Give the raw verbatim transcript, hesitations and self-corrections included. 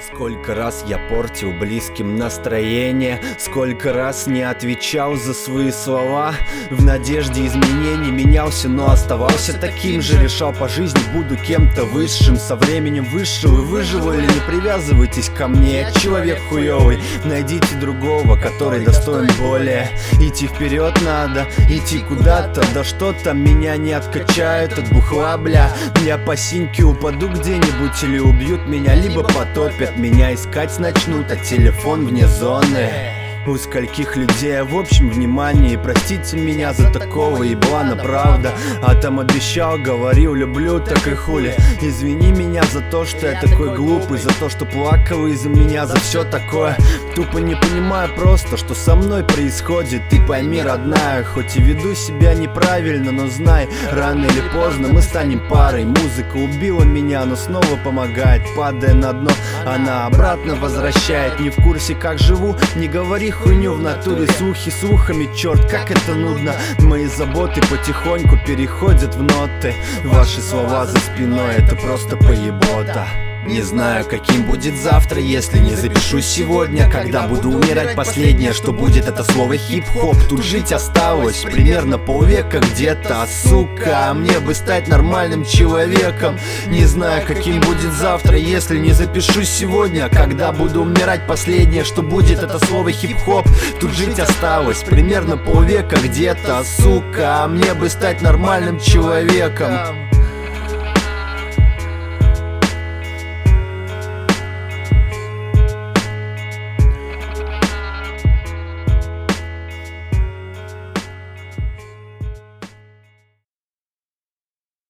Сколько раз я портил близким настроение, сколько раз не отвечал за свои слова. В надежде изменений менялся, но оставался таким же. Решал по жизни, буду кем-то высшим. Со временем вышел и выживу, или не привязывайтесь ко мне, я человек хуёвый. Найдите другого, который достоин более. Идти вперед надо, идти куда-то. Да что там, меня не откачают от бухла, бля. Я по синьке упаду где-нибудь, или убьют меня, либо потопят. Меня искать начнут, а телефон вне зоны. У скольких людей в общем внимании. Простите меня за такого еблана, правда. А там обещал, говорил, люблю, так и хули. Извини меня за то, что я такой глупый, за то, что плакал из-за меня, за все такое. Тупо не понимаю просто, что со мной происходит. Ты пойми, родная, хоть и веду себя неправильно, но знай, рано или поздно мы станем парой. Музыка убила меня, но снова помогает. Падая на дно, она обратно возвращает. Не в курсе, как живу, не говори хуйню в натуре, слухи слухами, черт, как это нудно. Мои заботы потихоньку переходят в ноты. Ваши слова за спиной, это просто поебота. Не знаю, каким будет завтра, если не запишу сегодня. Когда буду умирать, последнее, что будет, это слово хип-хоп. Тут жить осталось примерно полвека где-то. Сука, мне бы стать нормальным человеком. Не знаю, каким будет завтра, если не запишу сегодня. Когда буду умирать, последнее, что будет, это слово хип-хоп. Тут жить осталось примерно полвека где-то. Сука, мне бы стать нормальным человеком.